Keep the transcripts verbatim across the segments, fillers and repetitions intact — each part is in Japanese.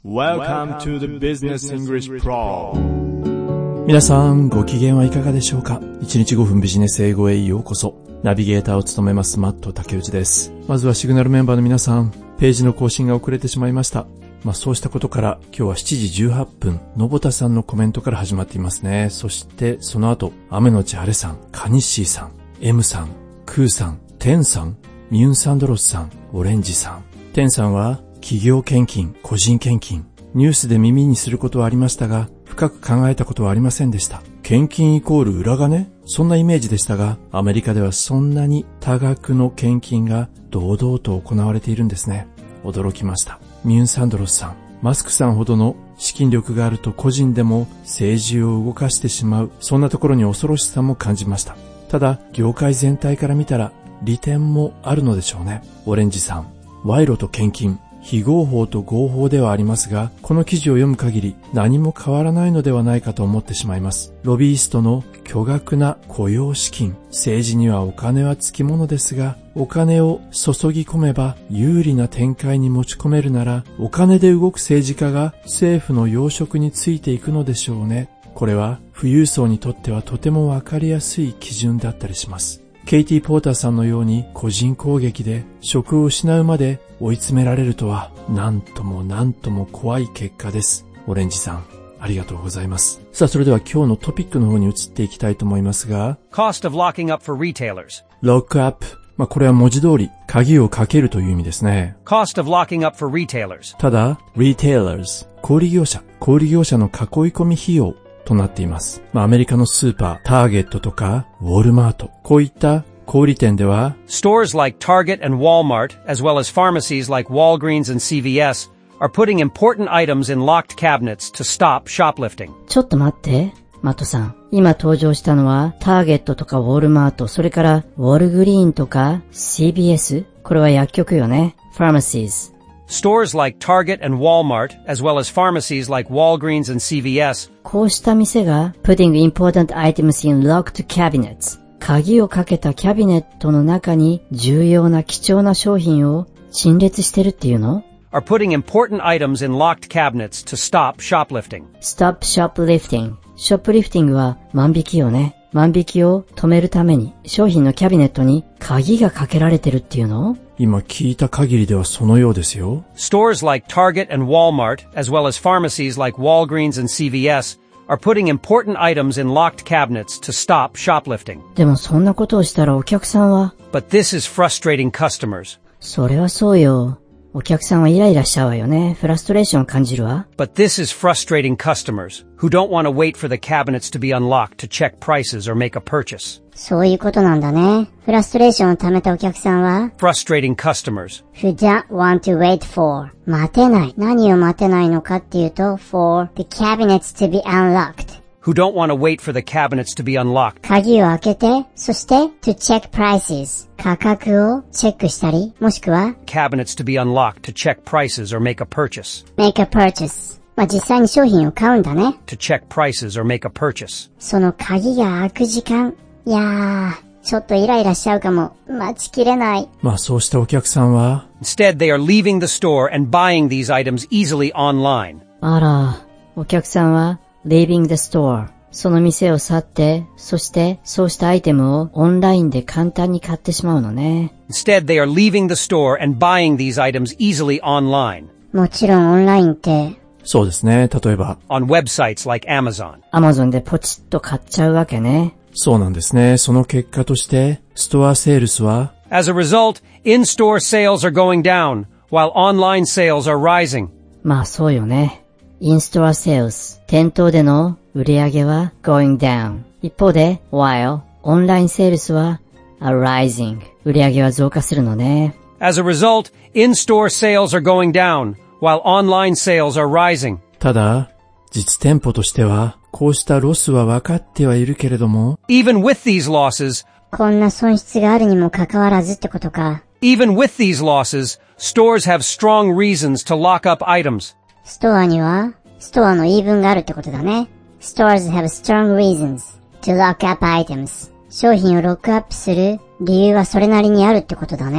Welcome to the Business English Pro。 皆さんご機嫌はいかがでしょうか。いちにちごふんビジネス英語へようこそ。ナビゲーターを務めますマット竹内です。まずはシグナルメンバーの皆さん、ページの更新が遅れてしまいました。まあそうしたことから今日はしちじじゅうはっぷん、のぼたさんのコメントから始まっていますね。そしてその後、雨のち晴れさん、カニッシーさん、M さん、クーさん、テンさん、ミュンサンドロスさん、オレンジさん。テンさんは企業献金、個人献金、ニュースで耳にすることはありましたが、深く考えたことはありませんでした。献金イコール裏金？そんなイメージでしたが、アメリカではそんなに多額の献金が堂々と行われているんですね。驚きました。ミュンサンドロスさん、マスクさんほどの資金力があると個人でも政治を動かしてしまう、そんなところに恐ろしさも感じました。ただ、業界全体から見たら利点もあるのでしょうね。オレンジさん、賄賂と献金、非合法と合法ではありますが、この記事を読む限り何も変わらないのではないかと思ってしまいます。ロビーストの巨額な雇用資金、政治にはお金はつきものですが、お金を注ぎ込めば有利な展開に持ち込めるなら、お金で動く政治家が政府の要職についていくのでしょうね。これは富裕層にとってはとてもわかりやすい基準だったりします。ケイティ・ポーターさんのように個人攻撃で職を失うまで追い詰められるとは、なんともなんとも怖い結果です。オレンジさん、ありがとうございます。さあ、それでは今日のトピックの方に移っていきたいと思いますが、 Cost of locking up for retailers。 lock up。まあ、これは文字通り、鍵をかけるという意味ですね。 Cost of locking up for retailers。 ただ、retailers、小売業者、小売業者の囲い込み費用となっています。まあ、アメリカのスーパー、ターゲットとか、ウォルマート、こういった小売店では、 Stores like Target and Walmart, as well as pharmacies like Walgreens and シーブイエス, are putting important items in locked cabinets to stop shoplifting. ちょっと待って、マットさん。今登場したのは、ターゲットとかウォルマート、それからウォルグリーンとか シービーエス? これは薬局よね。pharmacies. Stores like Target and Walmart, as well as pharmacies like Walgreens and シーブイエス. こうした店が putting important items in locked cabinets. 鍵をかけたキャビネットの中に重要な貴重な商品を陳列してるっていうの？ Are putting important items in locked cabinets to stop shoplifting. Stop shoplifting. ショップリフティングは万引きよね。万引きを止めるために商品のキャビネットに鍵がかけられてるっていうの？ 今聞いた限りではそのようですよ。 Stores like Target and Walmart, as well as pharmacies like Walgreens and シーブイエス, are putting important items in locked cabinets to stop shoplifting. でもそんなことをしたらお客さんは。 But this is frustrating customers. それはそうよ。お客さんはイライラしちゃうわよね。フラストレーションを感じるわ。 But this is frustrating customers who don't want to wait for the cabinets to be unlocked to check prices or make a purchase. そういうことなんだね。フラストレーションを溜めたお客さんは Frustrating customers who don't want to wait for 待てない。何を待てないのかっていうと for the cabinets to be unlocked who don't want to wait for the cabinets to be unlocked. 鍵を開けて、そして to check prices 価格をチェックしたり、もしくは cabinets to be unlocked to check prices or make a purchase. make a purchase まあ実際に商品を買うんだね。 To check prices or make a purchase. その鍵が開く時間、いやーちょっとイライラしちゃうかも。待ちきれない。 まあそうしたお客さんは、 Instead, they are leaving the store and buying these items easily online. あら、お客さんはleaving the store. その店を去って、そしてそうしたアイテムをオンラインで簡単に買ってしまうのね。 Instead, they are leaving the store and buying these items easily online. もちろんオンラインって、 そうですね。例えば、 On websites like Amazon. Amazon でポチッと買っちゃうわけね。 そうなんですね。その結果として、ストアセールスは、 As a result, in-store sales are going down, while online sales are rising. まあそうよね。In-store sales 店頭での売り上げは going down。一方で while オンラインセールスは are rising。売り上げは増加するのね。 As a result, in-store sales are going down, while online sales are rising. ただ、実店舗としては、こうしたロスは分かってはいるけれども、 Even with these losses, こんな損失があるにもかかわらずってことか。 even with these losses, stores have strong reasons to lock up items. ストアには、ストアの言い分があるってことだね。Stores have strong reasons to lock up items. 商品をロックアップする理由はそれなりにあるってことだね。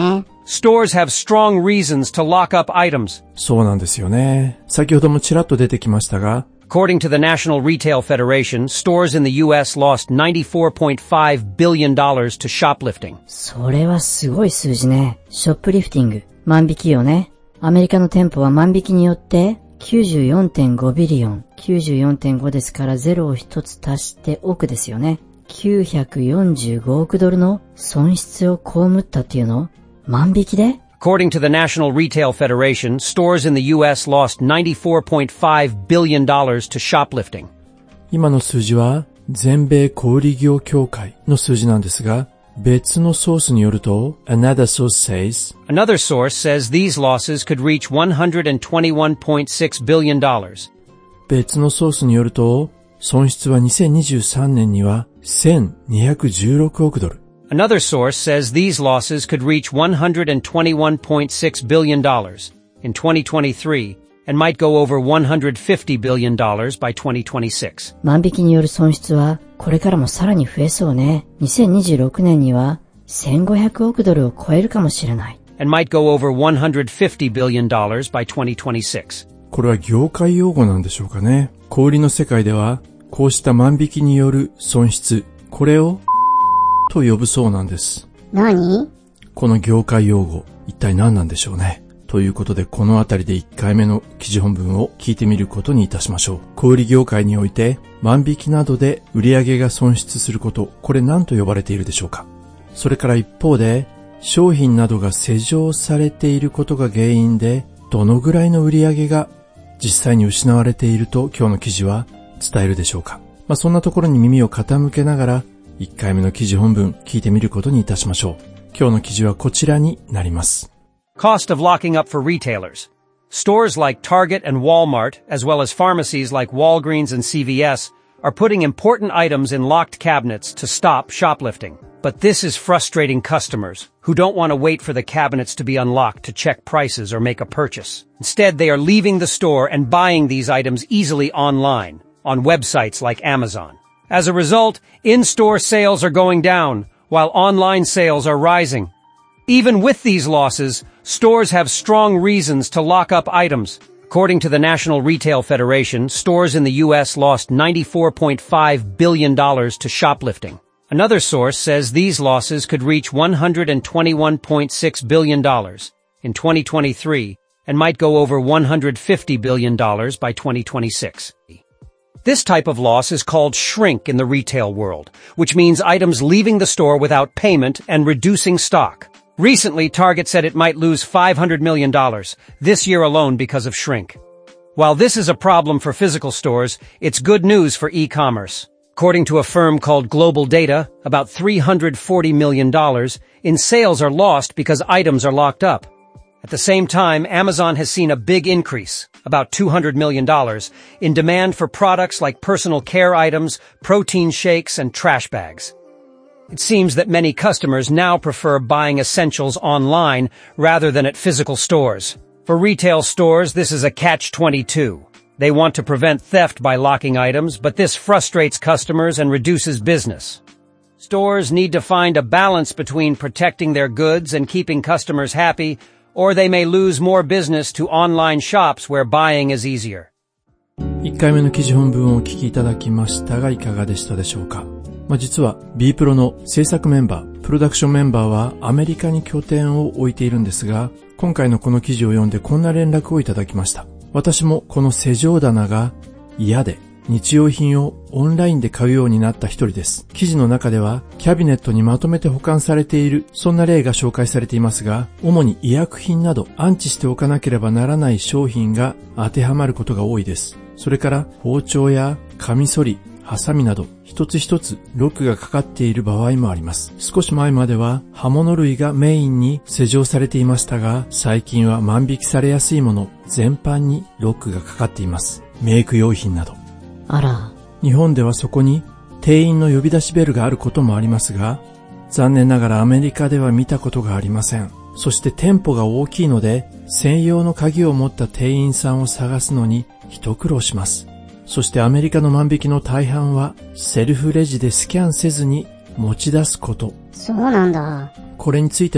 stores have strong reasons to lock up items. そうなんですよね。先ほどもちらっと出てきましたが、 According to the National Retail Federation, stores in the U S lost ninety-four point five billion dollars to shoplifting. それはすごい数字ね。ショップリフティング。万引きよね。アメリカの店舗は万引きによってきゅうじゅうよんてんごビリオン。きゅうじゅうよんてんごですからゼロを一つ足して億ですよね。きゅうひゃくよんじゅうごおくドルの損失を被ったっていうの？万引きで ？According to the National Retail Federation, stores in the U S lost ninety-four point five billion dollars to shoplifting. 今の数字は全米小売業協会の数字なんですが、別のソースによると、another source says, Another source says these losses could reach one hundred twenty-one point six billion dollars. 別のソースによると、損失はにせんにじゅうさんねんにはせんにひゃくじゅうろくおくドル。 Another source says these losses could reach one hundred twenty-one point six billion dollars in twenty twenty-three and might go over one hundred fifty billion dollars by twenty twenty-six. 万引きによる損失はこれからもさらに増えそうね。にせんにじゅうろくねんにはせんごひゃくおくドルを超えるかもしれない。 And might go over one hundred fifty billion dollars by twenty twenty-six. これは業界用語なんでしょうかね。小売の世界ではこうした万引きによる損失、これをと呼ぶそうなんです。 何？ この業界用語、一体何なんでしょうね。ということで、このあたりでいっかいめの記事本文を聞いてみることにいたしましょう。小売業界において、万引きなどで売上が損失すること、これ何と呼ばれているでしょうか。それから一方で、商品などが施錠されていることが原因で、どのぐらいの売上が実際に失われていると今日の記事は伝えるでしょうか。まあ、そんなところに耳を傾けながら、いっかいめの記事本文聞いてみることにいたしましょう。今日の記事はこちらになります。 Cost of locking up for retailers. Stores like Target and Walmart, as well as pharmacies like Walgreens and C V S, are putting important items in locked cabinets to stop shoplifting. But this is frustrating customers who don't want to wait for the cabinets to be unlocked to check prices or make a purchase. Instead, they are leaving the store and buying these items easily online, on websites like Amazon. As a result, in-store sales are going down, while online sales are rising. Even with these losses, stores have strong reasons to lock up items. According to the National Retail Federation, stores in the U S lost ninety-four point five billion dollars to shoplifting. Another source says these losses could reach one hundred twenty-one point six billion dollars in twenty twenty-three and might go over one hundred fifty billion dollars by twenty twenty-six. This type of loss is called shrink in the retail world, which means items leaving the store without payment and reducing stock. Recently, Target said it might lose five hundred million dollars this year alone because of shrink. While this is a problem for physical stores, it's good news for e-commerce. According to a firm called Global Data, about three hundred forty million dollars in sales are lost because items are locked up. At the same time, Amazon has seen a big increase, about two hundred million dollars, in demand for products like personal care items, protein shakes, and trash bags. It seems that many customers now prefer buying essentials online rather than at physical stores. For retail stores, this is a catch twenty-two. They want to prevent theft by locking items, but this frustrates customers and reduces business. Stores need to find a balance between protecting their goods and keeping customers happy, or they may lose more business to online shops where buying is easier. いっかいめの記事本文をお聞きいただきましたがいかがでしたでしょうか。まあ、実は B プロの制作メンバー、プロダクションメンバーはアメリカに拠点を置いているんですが、今回のこの記事を読んでこんな連絡をいただきました。私もこの施錠棚が嫌で日用品をオンラインで買うようになった一人です。記事の中ではキャビネットにまとめて保管されているそんな例が紹介されていますが、主に医薬品など安置しておかなければならない商品が当てはまることが多いです。それから包丁やカミソリ、ハサミなど一つ一つロックがかかっている場合もあります。少し前までは刃物類がメインに施錠されていましたが、最近は万引きされやすいもの全般にロックがかかっています。メイク用品など。 あら。 日本ではそこに店員の呼び出しベルがあることもありますが、残念ながらアメリカでは見たことがありません。そして店舗が大きいので、専用の鍵を持った店員さんを探すのに一苦労します。そしてアメリカの万引きの大半はセルフレジでスキャンせずに持ち出すこと。 そうなんだ。 これについては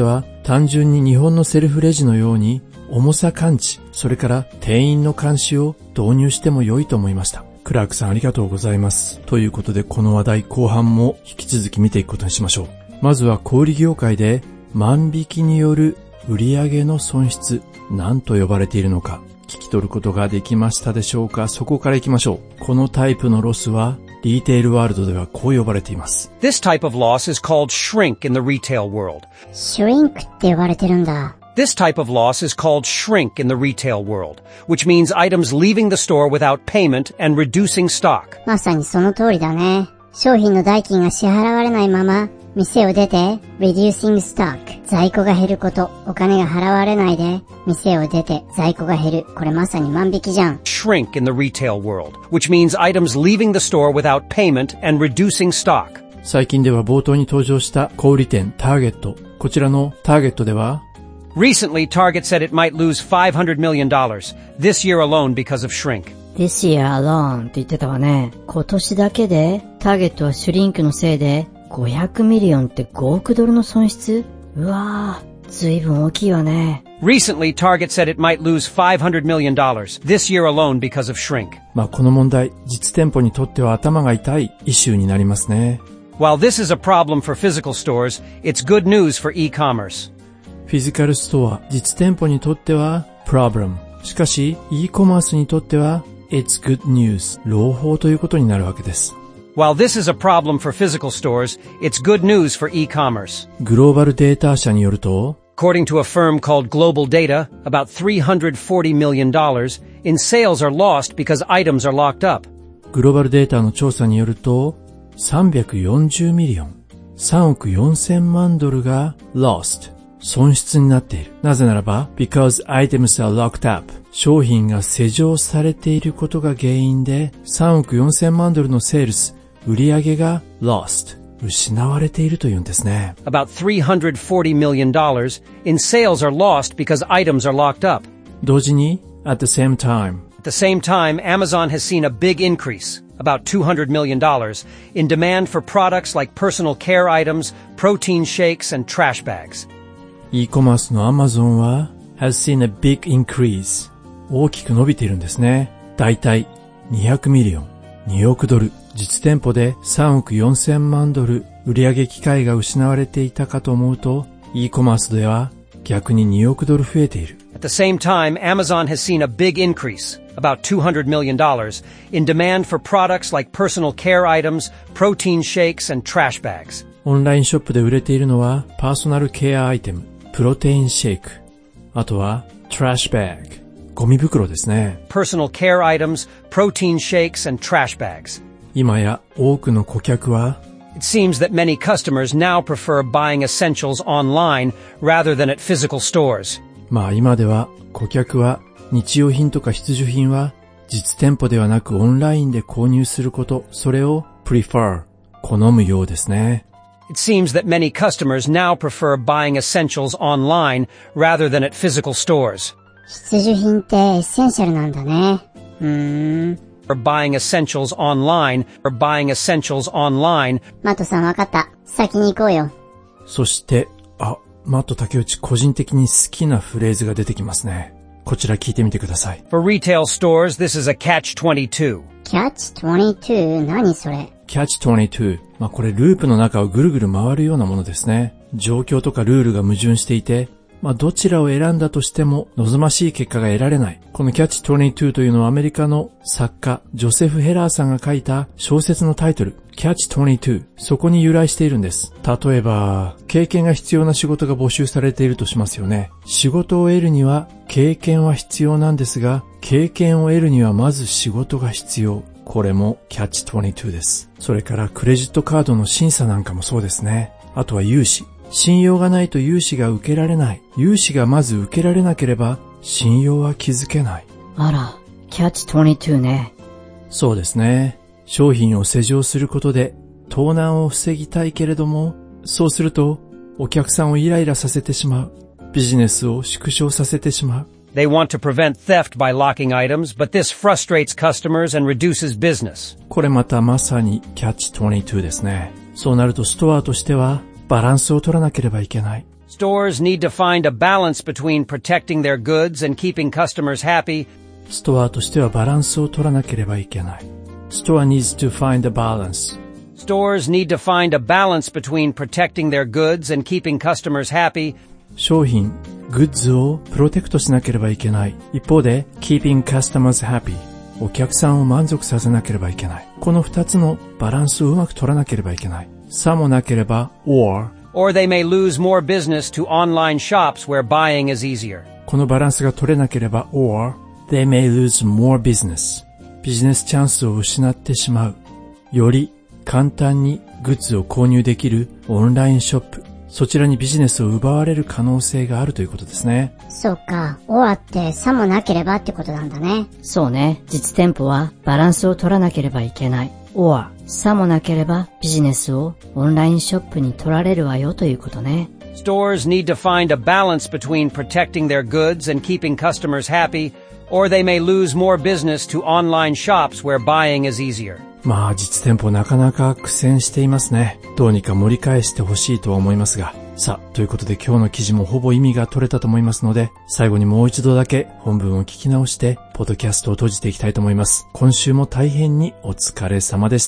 単純に日本のセルフレジのように重さ感知、それから店員の監視を導入しても良いと思いました。クラークさんありがとうございます。ということでこの話題後半も引き続き見ていくことにしましょう。まずは小売業界で万引きによる売上の損失、何と呼ばれているのか聞き取ることができましたでしょうか。そこから行きましょう。このタイプのロスはリテールワールドではこう呼ばれています。 This type of loss is called shrink in the retail world. shrink って呼ばれてるんだ。 This type of loss is called shrink in the retail world, which means items leaving the store without payment and reducing stock. まさにその通りだね。商品の代金が支払われないまま店を出て reducing stock 在庫が減ること、お金が払われないで店を出て在庫が減る、これまさに万引きじゃん。 Shrink in the retail world, which means items leaving the store without payment and reducing stock. 最近では冒頭に登場した小売店ターゲット、こちらのターゲットでは Recently, Target said it might lose five hundred million dollars this year alone because of shrink.This year alone って言ってたわね。今年だけでターゲットはシュリンクのせいでごひゃくミリオンってごおくドルの損失？うわぁ、ずいぶん大きいわね。 Recently, Target said it might lose five hundred million dollars this year alone because of shrink. まあこの問題、実店舗にとっては頭が痛いイシューになりますね。 While this is a problem for physical stores, it's good news for e-commerce. フィジカルストア、実店舗にとっては problem。しかし、e コマースにとっては it's good news。朗報ということになるわけです。 While this is a problem for physical stores, it's good news for e-commerce. グローバルデータ社によると、 According to a firm called Global Data, about three hundred forty million dollars in sales are lost because items are locked up. グローバルデータの調査によると、さんびゃくよんじゅうミリオン、さんおくよんせんまんドルが lost。損失になっている。なぜならば、because items are locked up。商品が施錠されていることが原因で、さんおくよんせんまんドルのセールス、売上が lost。失われているというんですね。 About three hundred forty million dollars in sales are lost because items are locked up. 同時に、at the same time。 At the same time, Amazon has seen a big increase.About two hundred million dollars in demand for products like personal care items, protein shakes, and trash bags. e コマースの Amazon は has seen a big increase 大きく伸びているんですね。だいたいにひゃくミリオン、におくドル、実店舗でさんおくよんせんまんドル売上機会が失われていたかと思うと e コマースでは逆ににおくドル増えている。 At the same time, Amazon has seen a big increase, about two hundred million dollars, in demand for products like personal care items, protein shakes, and trash bags. オンラインショップで売れているのはパーソナルケアアイテム、プロテインシェイク、あとはトラッシュバッグ、ゴミ袋ですね。 Personal care items, protein shakes, and trash bags. 今や多くの顧客は It seems that many customers now prefer buying essentials online rather than at physical stores. まあ今では顧客は日用品とか必需品は実店舗ではなくオンラインで購入すること、それを prefer、好むようですね。 It seems that many customers now prefer buying essentials online rather than at physical stores. 必需品ってエッセンシャルなんだね。うーん。 Or buying essentials online, or buying essentials online. マットさんわかった。先に行こうよ。 そして、あ、マット竹内個人的に好きなフレーズが出てきますね。こちら聞いてみてください。 For retail stores, this is a catch twenty-two. catch twenty-two? 何それ？ catch twenty-two。まあこれループの中をぐるぐる回るようなものですね。状況とかルールが矛盾していて、まあどちらを選んだとしても望ましい結果が得られない。この catch twenty-two というのはアメリカの作家ジョセフ・ヘラーさんが書いた小説のタイトル catch twenty-two。そこに由来しているんです。例えば、経験が必要な仕事が募集されているとしますよね。仕事を得るには経験は必要なんですが、経験を得るにはまず仕事が必要。これも catch twenty-two です。それからクレジットカードの審査なんかもそうですね。あとは融資。信用がないと融資が受けられない。融資がまず受けられなければ信用は築けない。 あら、キャッチにじゅうにね。 そうですね。商品を施錠することで盗難を防ぎたいけれども、そうするとお客さんをイライラさせてしまう。ビジネスを縮小させてしまう。 They want to prevent theft by locking items, but this frustrates customers and reduces business. これまたまさにキャッチにじゅうにですね。そうなるとストアとしてはバランスを取らなければいけない。 Stores need to find a balance between protecting their goods and keeping customers happy. ストアとしてはバランスを取らなければいけない。Store needs to find a balance. Stores need to find a balance between protecting their goods and keeping customers happy. 商品、グッズをプロテクトしなければいけない。一方で、keeping customers happy。お客さんを満足させなければいけない。この二つのバランスをうまく取らなければいけない。さもなければ、or Or they may lose more business to online shops where buying is easier. このバランスが取れなければ、or they may lose more business. ビジネスチャンスを失ってしまう。より簡単にグッズを購入できるオンラインショップ。そちらにビジネスを奪われる可能性があるということですね。 そっか、orってさもなければってことなんだね。 そうね。実店舗はバランスを取らなければいけない。or さもなければビジネスをオンラインショップに取られるわよということね。 Stores need to find a balance between protecting their goods and keeping customers happy, or they may lose more business to online shops where buying is easier. まあ実店舗なかなか苦戦していますね。どうにか盛り返してほしいとは思いますが。さあ、ということで今日の記事もほぼ意味が取れたと思いますので、最後にもう一度だけ本文を聞き直して、ポッドキャストを閉じていきたいと思います。今週も大変にお疲れ様でした。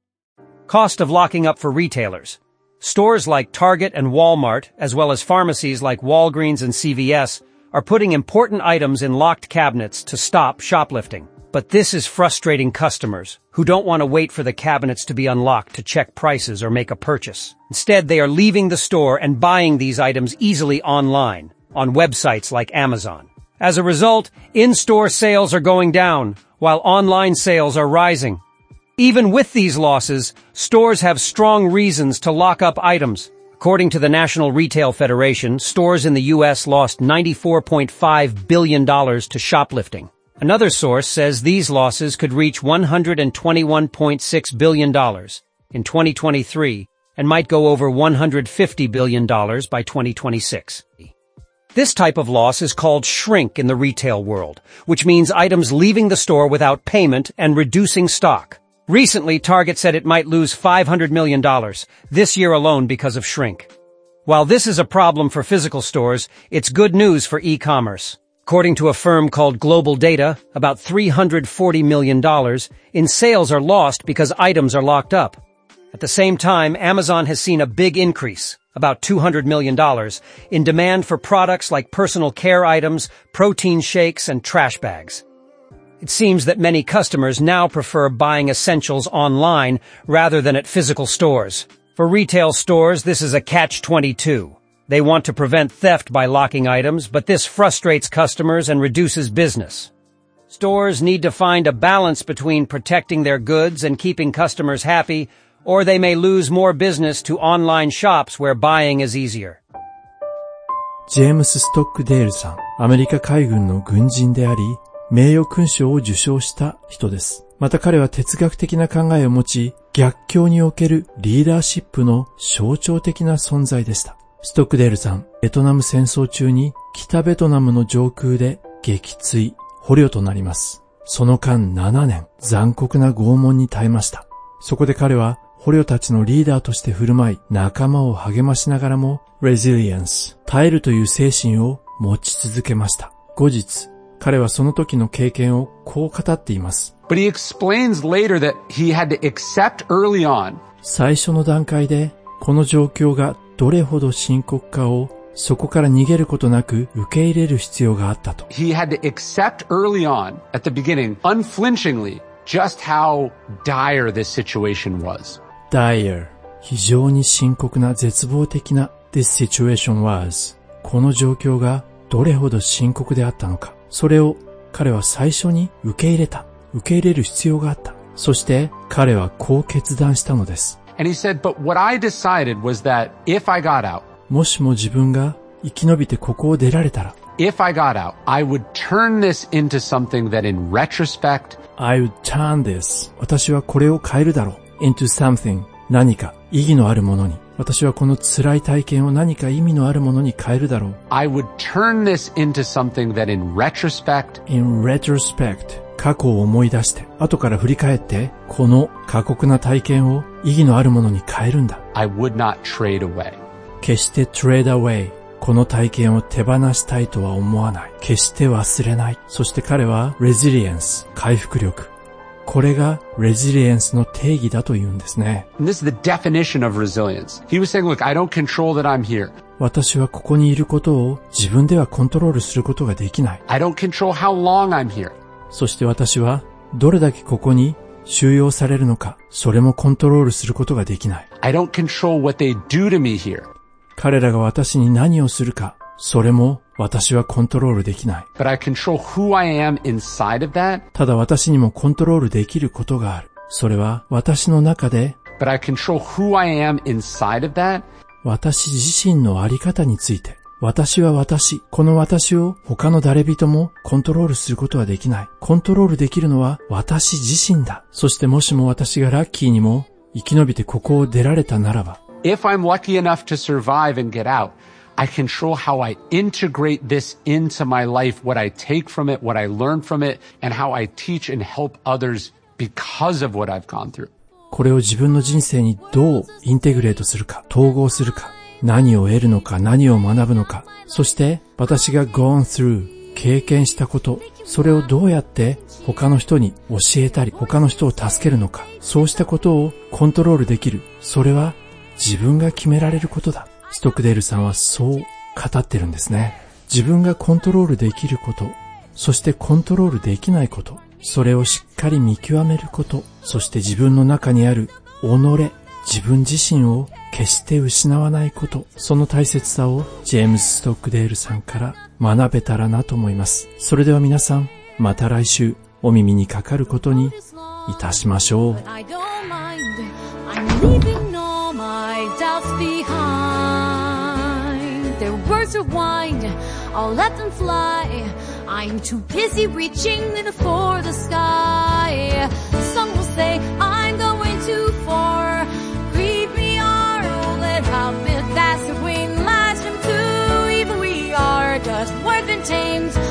Cost of locking up for retailers. Stores like Target and Walmart, as well as pharmacies like Walgreens and C V S, are putting important items in locked cabinets to stop shoplifting. But this is frustrating customers who don't want to wait for the cabinets to be unlocked to check prices or make a purchase. Instead, they are leaving the store and buying these items easily online, on websites like Amazon. As a result, in-store sales are going down, while online sales are rising. Even with these losses, stores have strong reasons to lock up items. According to the National Retail Federation, stores in the U S lost ninety-four point five billion dollars to shoplifting. Another source says these losses could reach one hundred twenty-one point six billion dollars in twenty twenty-three and might go over one hundred fifty billion dollars by twenty twenty-six. This type of loss is called shrink in the retail world, which means items leaving the store without payment and reducing stock. Recently, Target said it might lose five hundred million dollars this year alone because of shrink. While this is a problem for physical stores, it's good news for e-commerce. According to a firm called Global Data, about three hundred forty million dollars in sales are lost because items are locked up. At the same time, Amazon has seen a big increase, about two hundred million dollars, in demand for products like personal care items, protein shakes, and trash bags. It seems that many customers now prefer buying essentials online rather than at physical stores. For retail stores, this is a catch twenty-two. They want to prevent theft by locking items, but this frustrates customers and reduces business. Stores need to find a balance between protecting their goods and keeping customers happy, or they may lose more business to online shops where buying is easier. ジェームス・ストックデールさん、アメリカ海軍の軍人であり、名誉勲章を受章した人です。また彼は哲学的な考えを持ち、逆境におけるリーダーシップの象徴的な存在でした。ストックデールさん、ベトナム戦争中に北ベトナムの上空で撃墜、捕虜となります。その間ななねん、残酷な拷問に耐えました。そこで彼は捕虜たちのリーダーとして振る舞い、仲間を励ましながらも、resilience、耐えるという精神を持ち続けました。後日、彼はその時の経験をこう語っています。 But he explains later that he had to accept early on. 最初の段階で、この状況がどれほど深刻かをそこから逃げることなく受け入れる必要があったと。 He had to accept early on, at the beginning, unflinchingly, just how dire this situation was. dire 非常に深刻な絶望的な this situation was この状況がどれほど深刻であったのか。それを彼は最初に受け入れた。受け入れる必要があった。そして彼はこう決断したのです。 And he said, but what I decided was that if I got out, もしも自分が生き延びてここを出られたら、 if I got out, I would turn this into something that in retrospect, I would turn this 私はこれを変えるだろう into something 何か意義のあるものに。私はこの辛い体験を何か意味のあるものに変えるだろう。 I would turn this into something that in retrospect, in retrospect過去を思い出して、後から振り返って、この過酷な体験を意義のあるものに変えるんだ。 I would not trade away. 決して trade away この体験を手放したいとは思わない。決して忘れない。そして彼は resilience、回復力。これが resilience の定義だと言うんですね。 And this is the definition of resilience. He was saying, look, I don't control that I'm here. 私はここにいることを自分ではコントロールすることができない。 I don't control how long I'm here. そして私はどれだけここに収容されるのか、それもコントロールすることができない。 I don't control what they do to me here. 彼らが私に何をするか、それも私はコントロールできない。 But I control who I am inside of that. ただ私にもコントロールできることがある。それは私の中で、 But I control who I am inside of that. 私自身のあり方について、私は私、この私を他の誰人もコントロールすることはできない。コントロールできるのは私自身だ。そしてもしも私がラッキーにも生き延びてここを出られたならば、 If I'm lucky enough to survive and get out, I control how I integrate this into my life, what I take from it, what I learn from it, and how I teach and help others because of what I've gone through. これを自分の人生にどうインテグレートするか、統合するか、何を得るのか、何を学ぶのか、そして私が gone through、経験したこと、それをどうやって他の人に教えたり、他の人を助けるのか、そうしたことをコントロールできる。それは自分が決められることだ。ストックデールさんはそう語ってるんですね。自分がコントロールできること、そしてコントロールできないこと、それをしっかり見極めること、そして自分の中にある己、自分自身を決して失わないこと、その大切さをジェームズ・ストックデールさんから学べたらなと思います。それでは皆さん、また来週お耳にかかることにいたしましょう。 Their words are wide, I'll let them fly. I'm too busy reaching for the sky. Some will say I'm going too far. Grieve me are all that have been. That's the way lies from two. Even we are just worth and tamed.